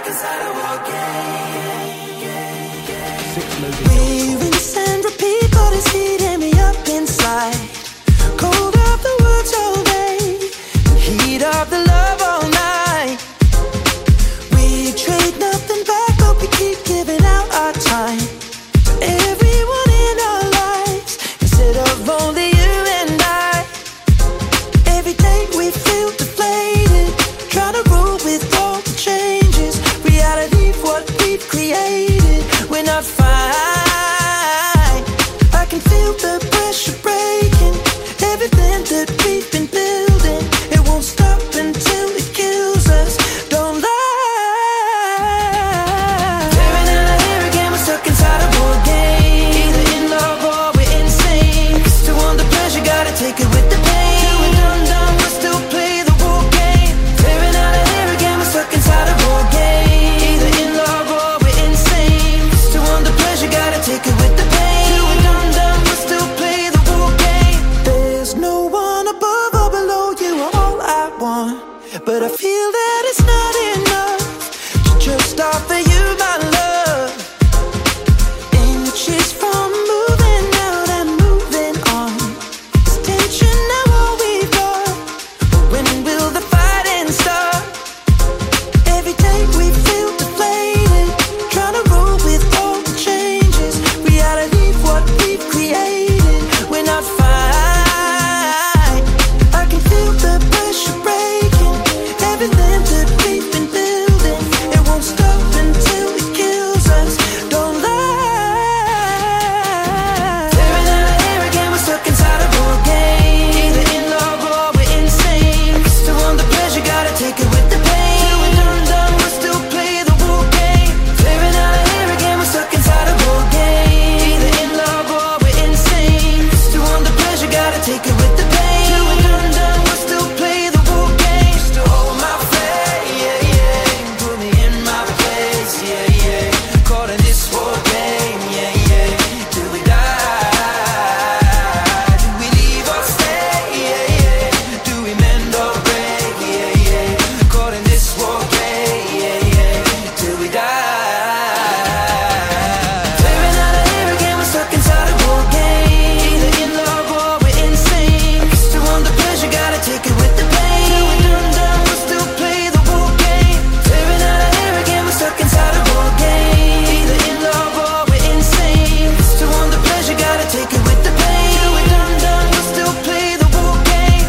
We rinse and repeat, but it's heating me up inside. Cold of the words all day, heat of the love all night. We trade nothing back, but we keep giving out our time to everyone in our lives, instead of only you and I. Every day we feel deflated, trying to roll with all the changes. Reality, what we've created, we're not fine. I can feel the pressure breaking, everything that we've been building. It won't stop until it kills us. Don't lie. Tearing down our hair again, we're stuck inside a war game. Either in love or we're insane. Still want the pleasure, gotta take it with the pain. Till we're done, we'll still play the war game. Tearing down our hair again, we're stuck inside a war game. Either in love or we're insane. Still want the pleasure, gotta take it with the pain. Till we're done, we'll still play the war game. There's no one above or below you, all I want. But I feel that it's not enough to just offer you my love. Inches from moving out and moving on. Is tension now all we've got? Or when will the fighting start? Every day we feel deflated, trying to roll with all the changes. Reality, what we've created, we're not fine. I can feel the pressure breaking, everything that we've been building. It won't stop until it kills us. Don't lie. Tearing down our hair again, we're stuck inside a war game. Either in love or we're insane. Still want the pleasure, gotta take it with the pain. Till we're done, we'll still play the war game. Tearing down our hair again, we're stuck inside a war game. Either in love or we're insane. Still want the pleasure, gotta take it with the pain. Till we're done, we'll still play the war game. Still hold my flame, yeah, yeah. Put me in my place, yeah, yeah. Caught in this war game, yeah, yeah. Till we die. Do we leave or stay, yeah, yeah. Do we mend or break, yeah, yeah. Caught in this war game, yeah, yeah. Till we die. Tearing out our hair again, we're stuck inside a war game. Either in love or we're insane. Still want the pleasure, gotta take it with the pain. Till we're done, we'll still play the war game. Tearing out our hair again, we're stuck inside a war game. Either in love or we're insane. Still want the pleasure, gotta take it with the pain. Till we're done, we'll still play the war game.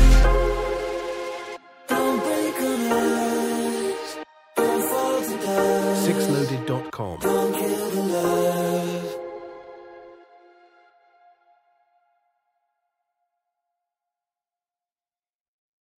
Don't break on us, don't fall to dust. Sixloaded.com. Don't kill the love.